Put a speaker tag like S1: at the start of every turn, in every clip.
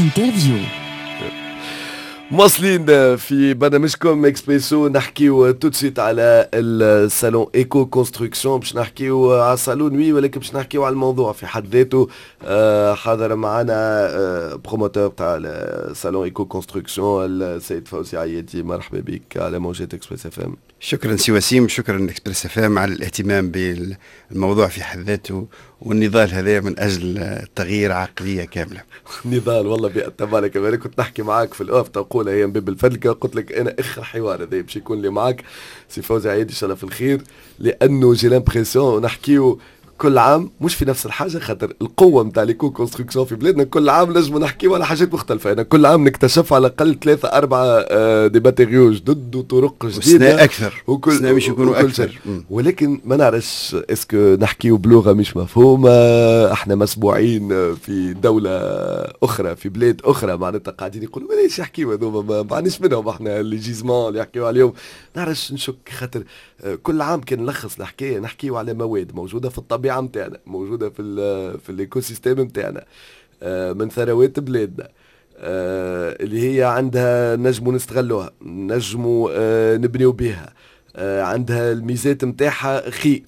S1: انترفيو.
S2: مواصلين في برنامجكم اكسبريسو، نحكيو توتسيت على الصالون ايكو كونستركسيون. باش نحكيو على الصالون وي، ولكن باش نحكيو على الموضوع في حد ذاته. حاضر معنا بروموتور تاع الصالون ايكو كونستركسيون السيد فوزي عيادي. مرحبا بك على موجات اكسبريس اف ام.
S3: شكرا سي وسيم، شكرا اكسبريس اف ام على الاهتمام بالموضوع في حد ذاته، والنضال هذا من اجل تغيير عقليه كامله.
S2: نضال والله بيأتمانة كمان. كنت نحكي معاك في الأوف تقول أيام باب الفلكة، قلت لك أنا آخر حوار هذا باش يكون لي معاك سي فوزي عيادي إن شاء الله في الخير، لأنه جي لامبريسيون نحكيو كل عام مش في نفس الحاجه، خاطر القوه نتاع ليكو كونستركسيون في بلادنا كل عام نجم نحكيو على حاجات مختلفه. انا كل عام نكتشف على الاقل 3-4 دي باتريو جدد وطرق جديده
S3: اكثر، وكل سنه باش يكونوا اكثر.
S2: ولكن ما نعرفش اسكو نحكيو بلغه مش مفهومه، احنا مسبوعين في دوله اخرى في بلاد اخرى، معناتها قاعدين يقولوا ليش يحكيو هذوما ما معناش منهم احنا اللي جيزمون اللي يحكيو عليهم. نعرفش نشك خاطر كل عام كان نلخص الحكايه نحكيو على مواد موجوده في الطبيعه نتاعنا، موجوده في الايكو سيستيم نتاعنا، من ثروات بلادنا اللي هي عندها نجموا نستغلوها، نجموا نبنيو بها، عندها الميزات نتاعها خير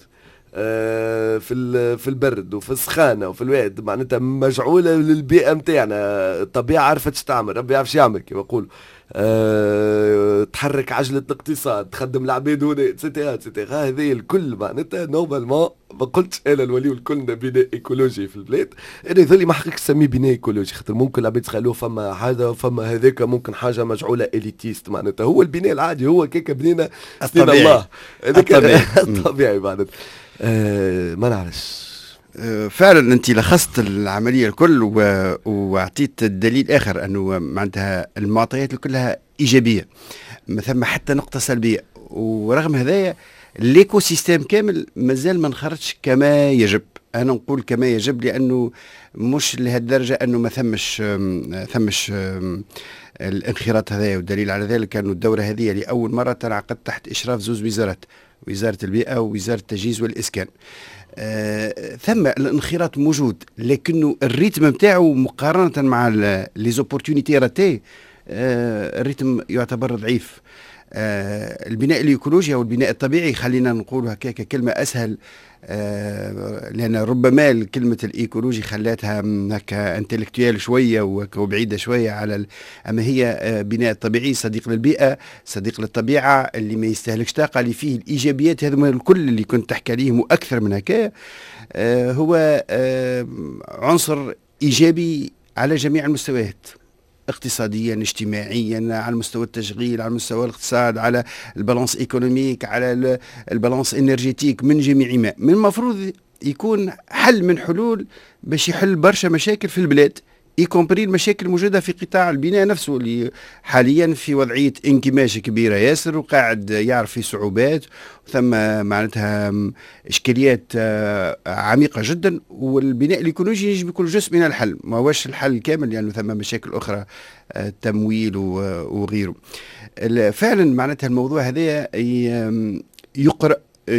S2: في البرد وفي السخانه وفي الواد، معناتها مجعوله للبيئه نتاعنا. الطبيعه عرفت تعمل، ربي يعرف يعمل كيف يقولوا. تحرك عجلة الاقتصاد، تخدم العباد هنا اتسيتيرا اتسيتيرا. هذه الكل معناتها نورمالمون ما قلتش انا الولي والكل بناء ايكولوجي في البلاد. انا يظل ما حقيقة سميه بناء ايكولوجي، خاطر ممكن العباد تخلوه فما حاجه وفما هذاك ممكن حاجه مجعوله اليتيست. معناتها هو البناء العادي هو كيكا بنينا سنين الله الطبيعي معناتها. ما نعرفش.
S3: فعلا انت لخصت العمليه الكل واعطيت الدليل اخر انه معناتها المعطيات كلها ايجابيه، ما ثم حتى نقطه سلبيه. ورغم هذايا ليكو سيستيم كامل مازال ما انخرجش كما يجب. انا نقول كما يجب لانه مش لهالدرجه انه ما ثمش الانخراط هذايا. والدليل على ذلك انه الدوره هذه لاول مره تنعقد تحت اشراف زوز وزارات، وزاره البيئه ووزاره التجهيز والاسكان. ثم الانخراط موجود، لكنه الريتم نتاعو مقارنه مع لي زوبورتونيتي راتي الريتم يعتبر ضعيف. البناء الايكولوجي او البناء الطبيعي خلينا نقول هكاك كلمه اسهل، لان ربما كلمه الايكولوجي خلاتها هكا انتلكتويال شويه وبعيده شويه على اما هي بناء الطبيعي صديق للبيئه، صديق للطبيعه، اللي ما يستهلكش طاقه، اللي فيه الايجابيات هذوما الكل اللي كنت تحكي عليهم واكثر من هكا. هو عنصر ايجابي على جميع المستويات، اقتصاديا، اجتماعيا، على مستوى التشغيل، على مستوى الاقتصاد، على البالانس ايكونوميك، على البالانس انرجيتيك، من جميع ما. من المفروض يكون حل من حلول باش يحل برشا مشاكل في البلاد، يكومبري المشاكل الموجوده في قطاع البناء نفسه، اللي حاليا في وضعيه انكماش كبيره ياسر، وقاعد يعرف في صعوبات، ثم معناتها اشكاليات عميقه جدا. والبناء الايكولوجي يجب يكون جزء من الحل، ما هوش الحل كامل لانه ثم مشاكل اخرى، تمويل وغيره. فعلا معناتها الموضوع هذا يقرأ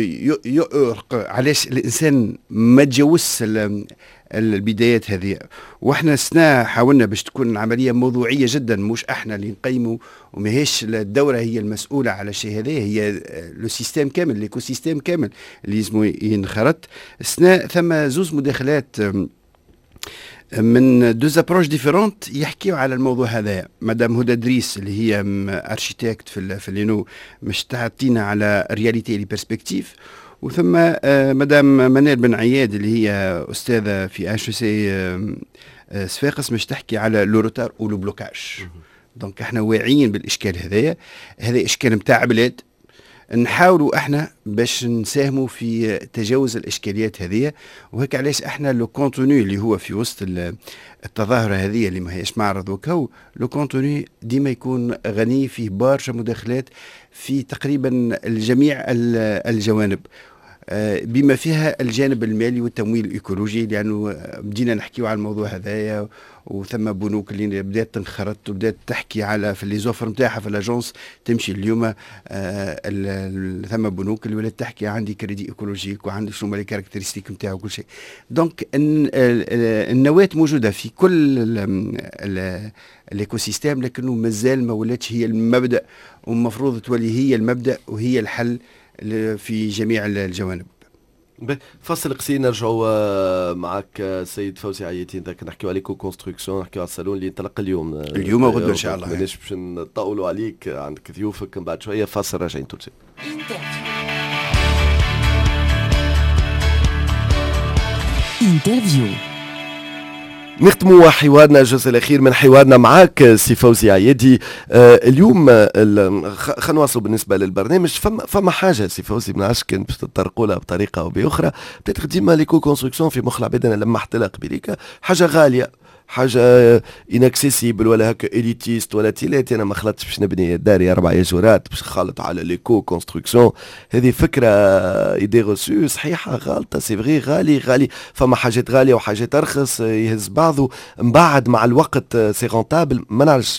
S3: علاش الانسان ما تجوزش البدايات هذه. واحنا سنا حاولنا باش تكون العمليه موضوعيه جدا، مش احنا اللي نقيموا، وماهيش الدوله هي المسؤوله على الشيء هذا، هي لو سيستيم كامل، ليكو سيستيم كامل اللي لازم ينخرط. سنا ثم زوز مداخلات من دوز ابروش ديفيرونت يحكيوا على الموضوع هذا. مدام هدى دريس اللي هي ارشيتكت في لينو مش تعطينا على رياليتي لي بيرسبكتيف، وثم مدام منال بن عياد اللي هي استاذه في اتش سي صفاقس مش تحكي على لو روتار ولو بلوكاج. دونك احنا واعيين بالاشكال هذا اشكال نتاع بلاد، نحاولوا احنا باش نساهموا في تجاوز الاشكاليات هذه. وهيك علاش احنا لو كونتوني اللي هو في وسط التظاهره هذه اللي ما هيش معرض وكو، لو كونتوني ديما يكون غني فيه برشا مداخلات في تقريبا الجميع الجوانب. بما فيها الجانب المالي والتمويل الإيكولوجي، لأنه بدينا نحكيو على الموضوع هذايا، وثم بنوك اللي بدات تنخرط وبدات تحكي على في لي زوفر نتاعها في الاجونس تمشي اليوم. ثم بنوك اللي ولات تحكي عندي كريدي ايكولوجيك وعندي شنو هما لي كاركتيرستيك نتاعو وكل شيء. دونك النواة موجوده في كل الايكو سيستيم، لكنه مازال ما ولاتش هي المبدا، ومفروض تولي هي المبدا وهي الحل في جميع الجوانب.
S2: فصل قصير نرجعوا معك سيد فوزي عياتي، نحكيو على كو كونستركسيون، نحكيو على الصالون اللي ينطلق اليوم
S3: وغدا ان شاء الله.
S2: مانيش باش نطولوا عليك، عندك ضيوفك من بعد شويه. فاصل راجعين تو
S1: انترفيو.
S2: نختموا حوارنا الجزء الأخير من حوارنا معك سي فوزي عيادي. اليوم خلينا نواصلوا بالنسبة للبرنامج. فما حاجة سي فوزي ما نعرفش كان باش تطرقوا لها بطريقة أو بأخرى، بتاتر ديما ليكو كونستركسيون في مخ العباد. أنا لما احتلق قبيليك حاجة غالية، حاجه انكسيسيبل ولا هكا اليتيست ولا تيلاتي. انا ما خلطتش باش نبني داري 4 يجورات باش نخلط على ليكو كونستركسيون. هذه فكره ايدي غوسو صحيحه غلطه، سي فغي غالي. فما حاجات غاليه وحاجات ارخص، يهز بعضه من بعد مع الوقت سي رونتابل. ما نعرفش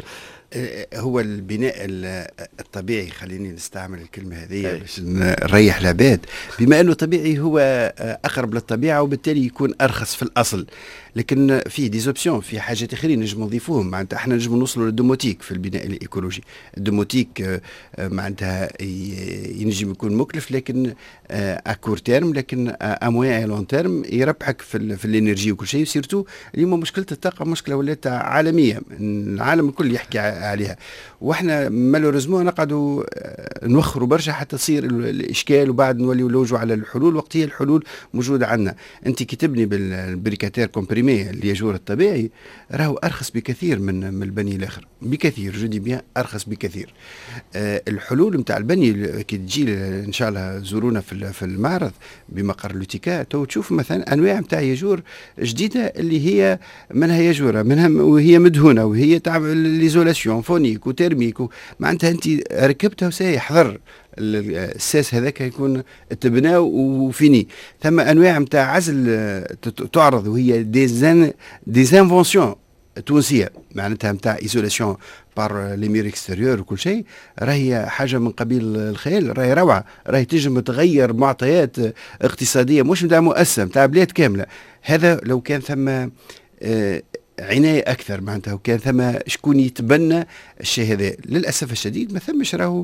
S3: هو البناء الطبيعي، خليني نستعمل الكلمة هذه باش نريح العباد، بما أنه طبيعي هو أقرب للطبيعة وبالتالي يكون أرخص في الأصل. لكن فيه ديزوبسيون، في حاجات اخرين نجم نضيفوهم. معناتها احنا نجم نوصلوا للدوموتيك في البناء الايكولوجي. الدوموتيك معناتها ينجم يكون مكلف لكن اكور تيرم، لكن اموان لون تيرم يربحك في الانرجي وكل شيء. سيرتو اليوم مشكله الطاقه مشكله ولات عالميه، العالم الكل يحكي عليها، واحنا مالوريزمون نقعدوا نوخروا برشا حتى تصير الاشكال، وبعد نوليو نلوجوا على الحلول وقت هي الحلول موجوده عندنا. انت كي تبني بالبريكاتير كومبريمي الياجور الطبيعي راهو ارخص بكثير من البني الاخر، بكثير جودي بيان ارخص بكثير. الحلول نتاع البني كي تجي ان شاء الله زورونا في المعرض بمقر لوتيكا، تو تشوف مثلا انواع نتاع ياجور جديده اللي هي منها ياجوره منها وهي مدهونه وهي تاع ليزولاسيون فونيك وتيرميك معناتها انت ركبتها وساي حضر الساس هذاك يكون تبنى وفيني. ثم انواع نتاع عزل تعرض وهي ديزانفونسيون تونسيه معناتها نتاع ايزولاسيون بار لي مير اكستيريور وكل شيء، راهي حاجه من قبيل الخيال، راهي روعه، راهي تنجم تغير معطيات اقتصاديه مش نتاع مؤسسه نتاع بلاد كامله. هذا لو كان ثم عناية أكثر معناتها، وكان ثم شكون يتبنى الشيء هذا. للأسف الشديد ما ثمش راهو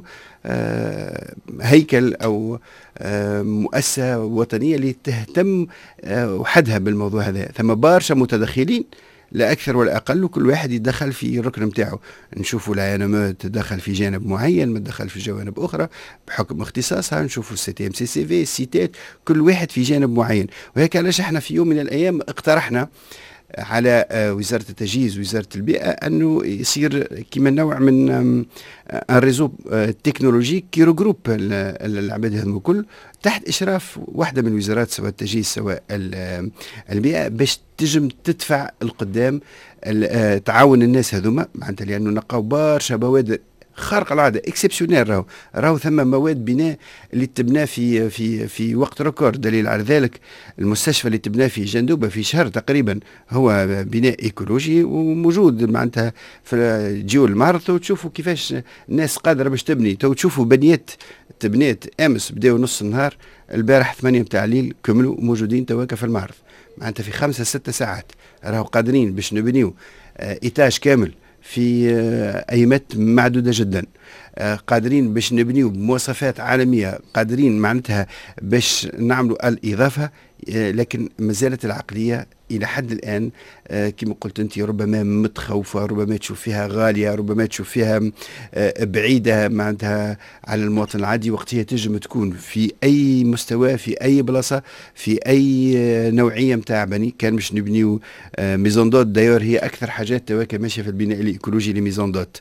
S3: هيكل أو مؤسسة وطنية اللي تهتم وحدها بالموضوع هذا. ثم برشا متدخلين لا أكثر ولا أقل، وكل واحد يدخل في الركن نتاعو. نشوفوا العنامات تدخل في جانب معين، ما تدخل في جوانب أخرى بحكم اختصاصها. نشوفوا السي تي ام سي سي في السيتات كل واحد في جانب معين. وهيك علاش احنا في يوم من الأيام اقترحنا على وزارة التجهيز ووزارة البيئة أنه يصير كما نوع من ان ريزو تكنولوجيك كي رجروب العباد هذم الكل تحت إشراف واحدة من الوزارات، سواء التجهيز سواء البيئة، باش تجم تدفع القدام تعاون الناس هذوما معناتها، لأنه نلقاو برشا بوادر خارق العاده اكسبسيونيل. راهو ثم مواد بناء اللي تبنى في وقت ريكورد. دليل على ذلك المستشفى اللي تبنى في جندوبه في شهر تقريبا هو بناء ايكولوجي وموجود معناتها في جيو المعرض، وتشوفوا كيفاش الناس قادره باش تبني. تو تشوفوا بنيات تبنيت امس بداوا نص النهار، البارح 8 متاع الليل كملوا موجودين تواكا في المعرض معناتها في 5-6 ساعات. راهو قادرين باش نبنيو ايتاج كامل في أيامات معدودة جدا، قادرين باش نبنيو بمواصفات عالمية، قادرين معناتها باش نعملوا الإضافة. لكن ما زالت العقلية إلى حد الآن كما قلت أنت ربما متخوفة، ربما تشوف فيها غالية، ربما تشوف فيها بعيدة معناتها على المواطن العادي، وقتها تنجم تكون في أي مستوى في أي بلاصة في أي نوعية متاع بني. كان باش نبنيو ميزون دوت، دايور هي أكثر حاجات تواكا ماشية في البناء الإيكولوجي لي ميزون دوت.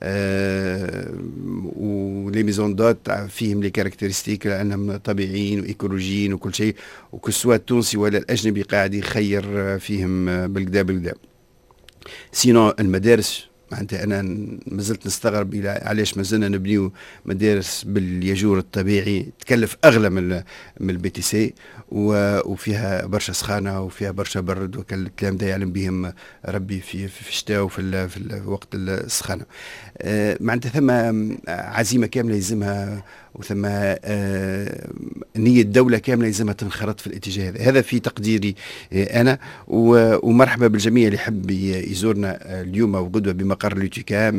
S3: ولي ميزون دوت فيهم لي كاركترستيك لأنهم طبيعيين وإيكولوجيين وكل شيء، وكسوا التونسي ولا الأجنبي قاعد يخير فيهم بالكدا. سينو المدارس معناتها انا ما زلت نستغرب علاش ما زلنا نبنيو مدارس بالياجور الطبيعي تكلف اغلى من البي تي سي، وفيها برشا سخانه وفيها برشا برد، وكل الكلام ده يعلم بهم ربي في الشتاء وفي وقت السخانه. معناتها ثم عزيمه كامله يلزمها، وثم نية الدولة كاملة يلزمها تنخرط في الاتجاه هذا. هذا في تقديري أنا. ومرحبا بالجميع اللي يحب يزورنا اليوم وغدوة بمقر لوتيكا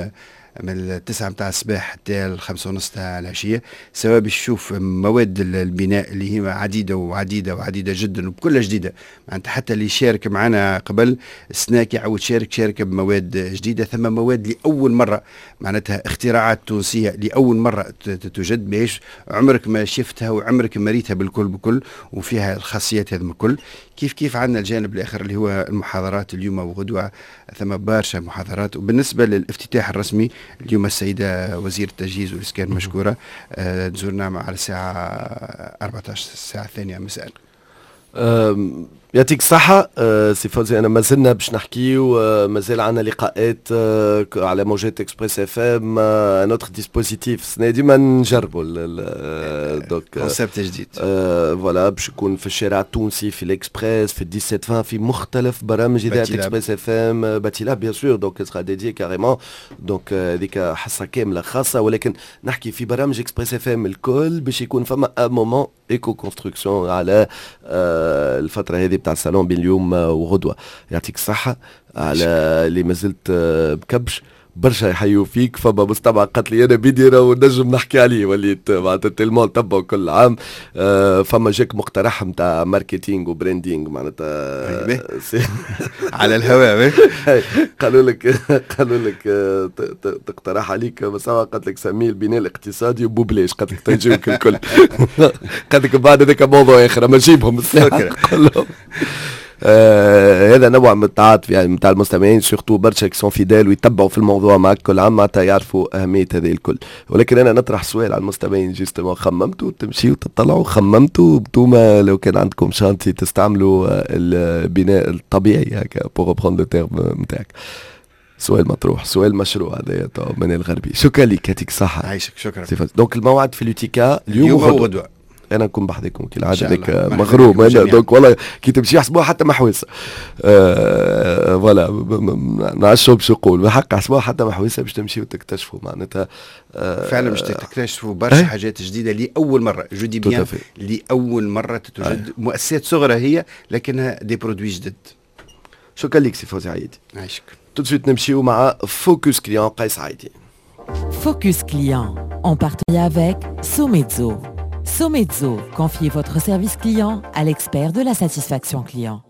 S3: من 9 متاع الصباح حتى 5:30 تاع العشية، سواء باش يشوف مواد البناء اللي هي عديدة وعديدة جدا وبكل جديدة. معناتها حتى اللي شارك معنا قبل سناك يعود شارك بمواد جديدة. ثم مواد لأول مرة، معناتها اختراعات تونسية لأول مرة توجد، باش عمرك ما شفتها وعمرك ما ريتها بالكل، وفيها الخاصيات هذه الكل. كيف عندنا الجانب الآخر اللي هو المحاضرات اليوم وغدوة، ثم برشا محاضرات. وبالنسبة للافتتاح الرسمي اليوم السيدة وزير التجهيز والإسكان مشكورة تزورنا على الساعة 14 الساعة 2 مساء.
S2: يعطيك الصحة سي فوزي. أنا مازلنا باش نحكيو، مازال عنا لقاءات على موجات اكسبريس اف ام، نوتر ديسبوزيتيف السنة ديما نجربوا
S3: دوك كونسيبت جديد.
S2: فوالا باش يكون في الشارع التونسي، في الاكسبريس، في 17 في مختلف برامج إذاعة اكسبريس اف ام، باتيلا بيان سور. دونك سera ديديي كاريمون، دونك هذيك حصة كاملة خاصة. ولكن نحكي في برامج اكسبريس اف ام الكل باش يكون فما مومون ايكو كونستركسيون على الفترة هذه بتاع الصالون بين اليوم وغدوة. يعطيك الصحة على اللي مازلت بكبش. برشا يحيوا فيك. فما مستمع قالت لي انا بديرة ونجم نحكي عليه، وليت معناتها تلمون تبعه كل عام. فما جاك مقترح نتاع ماركتينغ وبراندينغ معناتها
S3: على الهواء.
S2: قالوا لك تقترح عليك مستمع، قالت لك سميه البناء الاقتصادي وبوبلاش، قالت لك تجيوك الكل. قالت لك بعد هذاك موضوع اخر ما نجيبهم الساعه كلهم. هذا نوع من التعاطف يعني نتاع المستمعين، سورتو برشا كي فيدال ويتبعوا في الموضوع معك كل عام معناتها يعرفوا أهمية هذه الكل. ولكن أنا نطرح سؤال على المستمعين جيستمون، خممتوا تمشيوا تطلعوا، خممتوا بتوما لو كان عندكم شانتي تستعملوا البناء الطبيعي هكا بوغ بروند لو تيرم نتاعك؟ سؤال مطروح، سؤال مشروع هذايا من الغربي. شكرا لك، يعطيك الصحة.
S3: عايشك، شكرا.
S2: دونك الموعد في لوتيكا اليوم
S3: وغدوة.
S2: انا نكون بحذكم كي العاده هذيك مغروم انا. دونك والله كي تمشي يحسبوها حتى محوسه. فوالا نعرفش باش نقول بحق يحسبوها حتى محوسه باش تمشي وتكتشفوا معناتها.
S3: فعلا باش تكتشفوا برشا حاجات جديده لاول مره. جودي بيان لاول مره تتوجد مؤسسات صغرى هي لكنها دي برودوي جدد.
S2: شكرا لك سي فوزي عايدي.
S3: عايشك.
S2: tout نمشيو مع فوكس كليون قيس عايدي.
S1: Focus client en partenariat avec Somezzo. Somezzo, confiez votre service client à l'expert de la satisfaction client.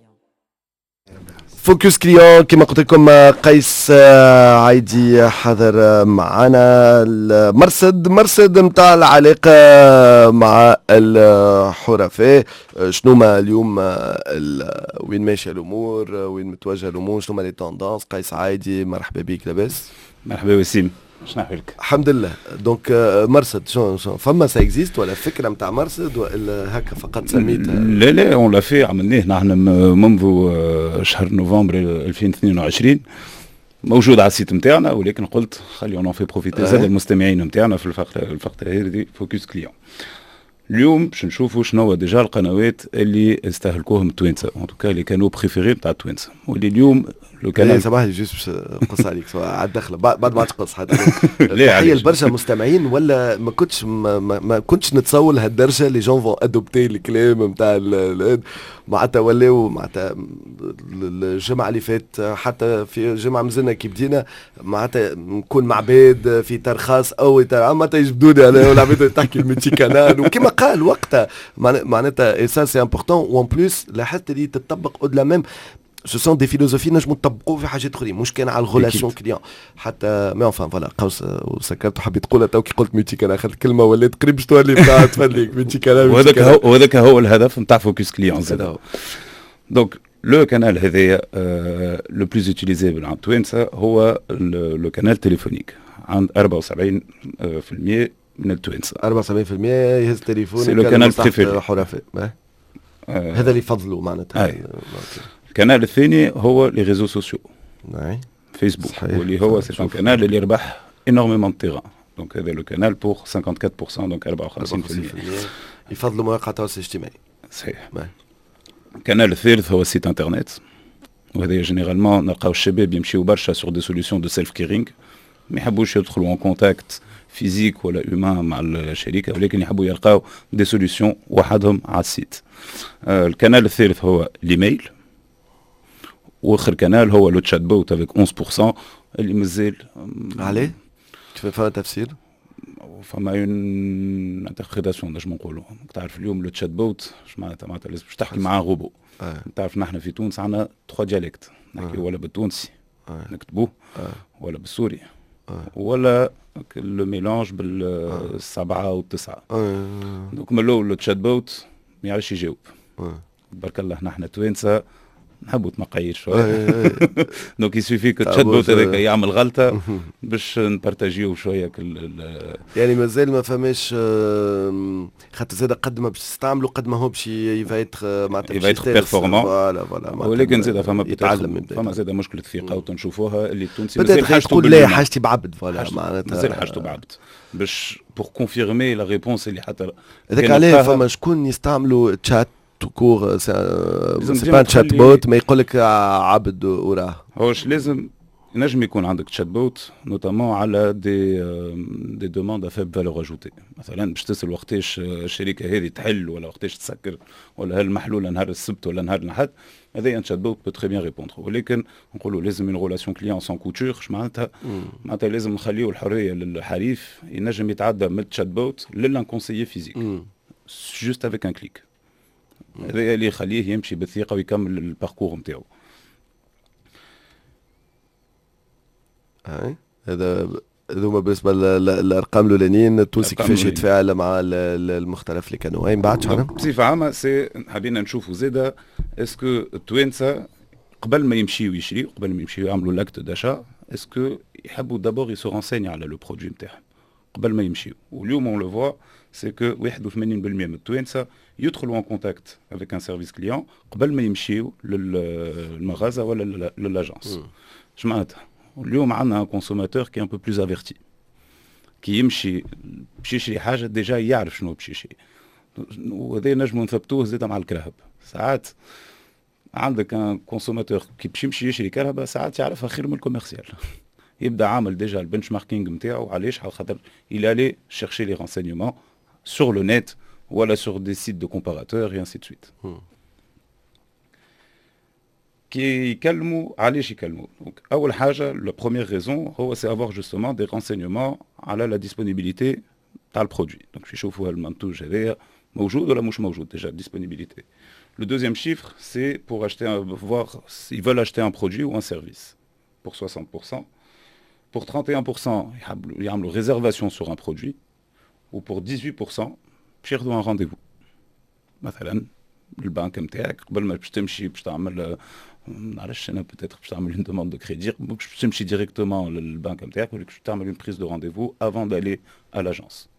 S2: فوكس كليون كما قلت لكم قيس عايدي حاضر معنا. مرصد نتاع العلاقة مع الحرفاء. شنو ما اليوم وين ماشية الأمور، وين متوجه الأمور، شنو ما لي توندونس؟ قيس عايدي مرحبا بك. لاباس؟
S4: مرحبا وسيم، شنو نحكي؟
S2: الحمد لله. دونك مرصد شنو فما سا اكزيست ولا فكره نتاع مرصد ولا هكا فقط سميتها؟
S4: لا اون لا في عملناه نحن منذ شهر نوفمبر 2022 موجود على السيت نتاعنا، ولكن قلت خلي اون في بروفيتي زاد المستمعين نتاعنا في الفقره هذه فوكس كليون. اليوم باش نشوفوا شنو هو ديجا القنوات اللي استهلكوهم التوانسه، ان توكا اللي كانوا بريفيري نتاع التوانسه، واللي اليوم لو كان
S2: صباح لي جوست باش نقص عليك على الدخله بعد ما تقص حتى تحيه لبرشا مستمعين. ولا ما كنتش نتصور لهالدرجه لي جون فون ادوبتي الكلام نتاع معناتها ولاو معناتها الجمعه اللي فات حتى في جمعه مازلنا كي بدينا معناتها نكون مع عباد في ترخاص او معناتها يجبدوني على العباد تحكي الميتي كانال وكما قال وقتها معناتها اي سا سي امبورطون. وان بلوس لاحظت اللي تطبق اودلا ميم ce sont des philosophies نجموا نطبقوا في حاجات اخرين مش كان على الغولاسيون كليون حتى ما انفان فوالا. قوس وسكرت وحبيت تقولها تو كي قلت ميتي كان اخذت كلمه ولات قريب باش تولي بتاع تفليك ميتي كان.
S4: وهذاك هو الهدف نتاع فوكس كليون زاد. دونك لو كانال هذايا لو بلوز يوتيليزابل عند التوانسه هو لو كانال تليفونيك عند 74% من التوانسه. 74%
S2: يهز تليفون
S4: سي لو كانال بريفيري
S2: حرفاء. هذا اللي يفضلوا معناتها.
S4: الكنال الثاني هو لي ريزو سوسيو. فيسبوك واللي هو سي ان كانال اللي يربح énormément de terrain. Donc هذا لو كانال بور 54% دونك 54%.
S2: يفضلوا مواقع التواصل الاجتماعي.
S4: صحيح. الكانال الثالث هو السيت انترنت، وهذا جينيرالمون نلقاو الشباب يمشيو برشا سور دي سوليسيون دو سيلف كيرينغ، ما يحبوش يدخلوا ان كونتاكت فيزيك ولا هيومان مع الشركه، ولكن يحبوا يلقاو دي سوليسيون وحدهم على السيت. الكانال الثالث هو الايميل، واخر كانال هو لو تشات بوت افيك 11% اللي مازال.
S2: عليه؟ كيف فما تفسير؟
S4: فما اون انتربريتاسيون نجم نقولوا. تعرف اليوم لو تشات بوت معناتها لازم باش تحكي مع روبو. تعرف نحن في تونس عندنا 3 ديالكت، نحكي ولا بالتونسي نكتبوه ولا بالسوري ولا لو ميلانج بالسبعه والتسعه. دونك من الاول لو تشات بوت ما يعرفش يجاوب. تبارك الله نحن توانسه نحبوا تنقير شويه. دونك يسوفي كو تشات بوت هذاك يعمل غلطه باش نبارتاجيو شويه
S2: يعني مازال ما فماش خاطر زاد قد ما باش تستعملوا قد ما هو باش يفايتر معناتها
S4: يفايتر بيرفورمون.
S2: فوالا
S4: ولكن زاد فما زاد مشكله ثقه وتنشوفوها اللي التونسي مازال
S2: حاجته لا حاجتي بعبد فوالا معناتها
S4: مازال حاجته بعبد باش بور كونفيرمي لا ريبونس اللي حتى
S2: هذاك عليه فما شكون يستعملوا تشات كور سي با تشات بوت ما يقول لك عبد وراه.
S4: هوش لازم نجم يكون عندك تشات بوت نوتامون على دي دوموند ا فيب فالور اجوتي، مثلا باش تسال وقتاش الشركه هذه تحل ولا وقتاش تسكر ولا هل محلوله نهار السبت ولا نهار الاحد، هذا ان تشات بوت بو تري بيان ريبوندر. ولكن نقولوا لازم اون ريلاسيون كليون سون كوتور، معناتها لازم نخليو الحريه للحريف ينجم يتعدى من التشات بوت للان كونسيي فيزيك جوست افيك ان كليك. هذا اللي يخليه يمشي بالثقه ويكمل الباركور نتاعو.
S2: هذا هذوما بالنسبه للارقام الاولانيين. التونسي كيفاش يتفاعل مع المختلف اللي كانوا اي من بعد شحال
S4: بصفه عامه سي حابين نشوفوا زاده اسكو التوانسه قبل ما يمشيوا يشريوا قبل ما يمشيوا يعملوا لاكت داشا اسكو يحبوا دابور يسو رانسيني على لو برودوي نتاعهم قبل ما يمشيوا. واليوم اون لو فوا سي كو 81% من التوانسه يدخلوا ان كونتاكت افيك ان سيرفيس كليون قبل ما يمشيوا للمغازه ولا للاجونس. اش معناتها؟ اليوم عندنا ان كونسوماتور كي ان بو بلوز افيرتي، كي يمشي باش يشري حاجه ديجا يعرف شنو باش يشري، وهذا نجمو نثبتوه زيد مع الكرهب. ساعات عندك ان كونسوماتور كي باش يمشي يشري كرهبه ساعات يعرفها خير من الكوميرسيال. يبدا عامل ديجا البنش ماركينغ نتاعو. علاش؟ على خاطر الالي شيرشي لي رانسيغمون سور لو نت ولا سور دي سيت دو كومباراتور اي انسي دو سويت. كي يكلموا علاش يكلموا؟ دونك اول حاجه لا بروميير ريزون هو سي افوار جوستومون دي رانسيغمون على لا ديسپونيبيليتي تاع البرودوي. دونك باش يشوفوا المنتوج هذايا موجود ولا مش موجود ديجا disponibilité. Le deuxième chiffre c'est pour acheter voir s'ils veulent acheter un produit ou un service pour 60%. Pour 31% يعملوا réservation sur un produit ou pour 18% باش ياخذوا un rendez-vous. مثلا البنك نتاعك قبل ما باش تمشي باش تعمل نعرفش انا بوتيتر باش تعمل اون دوموند دو كريدي باش تمشي ديريكتومون للبنك نتاعك ولا باش تعمل اون بريز دو رونديفو افون دالي ا لاجونس.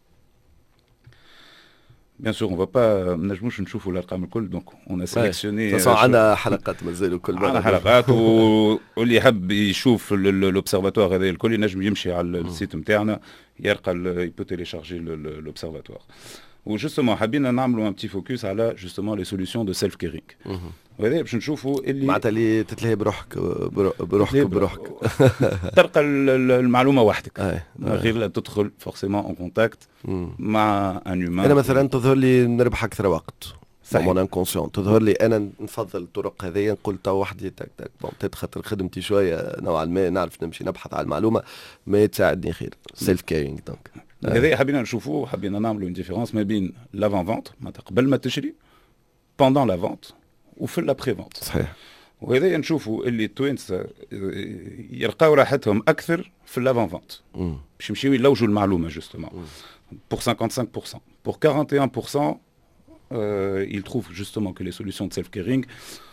S4: بيان سور اون فا با ما نجموش نشوفوا الارقام الكل دونك اون سيليكسيوني
S2: عندنا حلقات مازالوا كل مره
S4: عندنا حلقات واللي يحب يشوف لوبسيرفاتوار هذا الكل ينجم يمشي على السيت نتاعنا يلقى يبو تيليشارجي لوبسيرفاتوار. وجوستومون حابين نعملوا ان بتي فوكس على جوستومون لي سوليسيون دو سيلف كيرينغ. وهذا باش نشوفوا اللي
S2: معناتها اللي تتلهي بروحك
S4: تلقى المعلومه وحدك غير لا تدخل فورسيمون اون كونتاكت مع ان هيومان.
S2: انا مثلا تظهر لي نربح اكثر وقت مون انكونسيون، تظهر لي انا نفضل الطرق هذه نقول تو وحدي تك تك بون تخاطر خدمتي شويه نوعا ما نعرف نمشي نبحث على المعلومه ما تساعدني خير سيلف كيرينغ. دونك
S4: هذا حابين نشوفوه حابين نعملوا اون ديفيرونس ما بين لافون فونت معناتها قبل ما تشري بوندون لا فونت وفي لابري فونت.
S2: صحيح.
S4: وهذا نشوفوا اللي التوانسه يلقاو راحتهم اكثر في اللافون فونت باش يمشيو يلوجوا المعلومه جوستومون pour 55%. Pour 41%, ils trouvent justement que les solutions de self-caring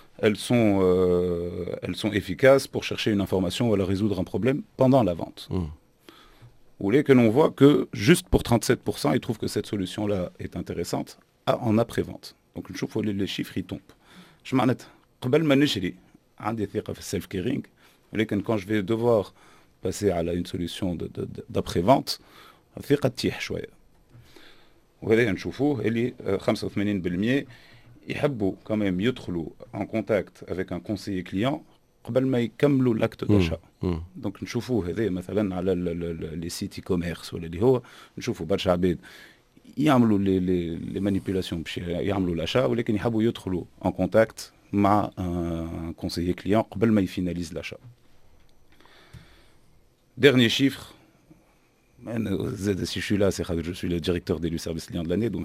S4: elles sont efficaces pour chercher une information ou à résoudre un problème pendant la vente. Ou que l'on voit que juste pour 37%, ils trouvent que cette solution-là est intéressante en après-vente. Donc je trouve que les chiffres ils tombent. Je m'arrête. قبل ما نشري عندي ثقة في السيلف كيرينغ ولكن quand je vais devoir passer على une solution d'après-vente الثقة تتيح شوية. وهذا نشوفوه اللي 85% يحبوا quand même يدخلوا en contact avec un conseiller client قبل ما يكملوا l'acte d'achat. دونك نشوفوه هذا مثلا على لي سيت اي كوميرس ولا اللي هو نشوفوا برشا عباد يعملوا لي مانيبيولاسيون باش يعملوا الاشا ولكن يحبوا يدخلوا en contact مع un conseiller client قبل ما يفيناليز l'achat. Dernier chiffre, si je suis là, c'est que je suis le directeur d'élu service client de l'année, donc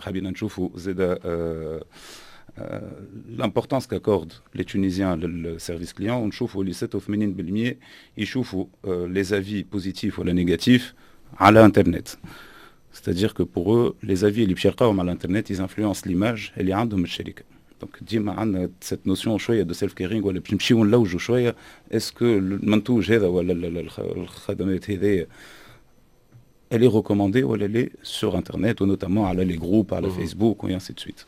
S4: l'importance qu'accordent les Tunisiens le service client, on trouve les 87% ils trouvent les avis positifs ou les négatifs à l'internet. C'est-à-dire que pour eux, les avis les بيلقاوهم à l'internet, ils influencent l'image اللي عندهم الشركة. Donc ديما عندنا cette notion شوية de self caring ولا باش نمشيو نلوجوا شوية اسكو المنتوج هذا ولا الخدمات هذه elle est recommandée ou elle est sur internet ou notamment على les groupes على Facebook et ainsi de suite.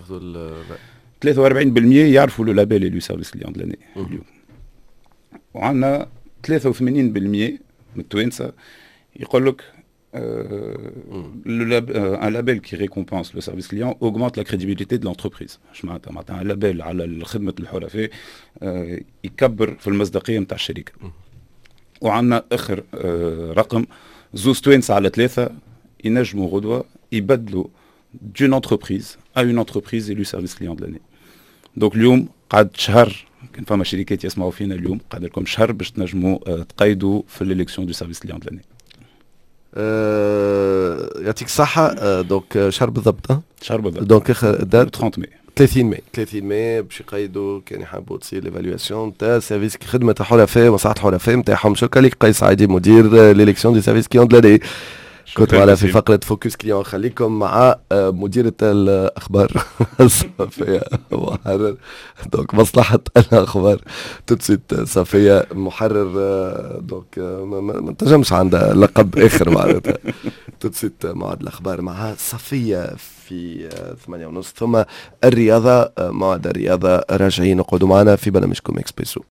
S4: 43% يعرفوا le label élu service client de l'année اليوم. وعندنا 83% من التوانسة يقول لك un label qui récompense le service client augmente la crédibilité de l'entreprise. un label على خدمة الحرفة يكبر في المصداقية نتاع الشركة. وعندنا آخر رقم زوز توانسة على 3 ينجموا غدوة يبدلوا d'une entreprise à une entreprise élue service client de l'année. Donc اليوم قعد شهر كان فما شركات يسمعوا فينا اليوم قعد لكم شهر باش تنجموا تقيدوا في l'élection du service client de l'année.
S2: يعطيك الصحة. دونك شهر بالضبط
S4: شهر بالضبط.
S2: دونك اخر دات
S4: 30 ماي
S2: 30 ماي باش يقيدوا كان يحبوا تصير ليفالواسيون تاع سيرفيس خدمة الحرفاء مصلحة الحرفاء نتاعهم. شكرا لك قيس عايدي مدير ليليكسيون دي سيرفيس كليون دلاني. كنت معنا في فقرة فوكس كليون. خليكم مع مديرة الأخبار صفية محرر. دونك مصلحة الأخبار تنسيت صفية محرر. دونك ما تنجمش عندها لقب آخر معناتها. تنسيت موعد الأخبار مع صفية في 8:30 ثم الرياضة. موعد الرياضة راجعين نقعدوا معنا في برنامجكم إكسبريسو.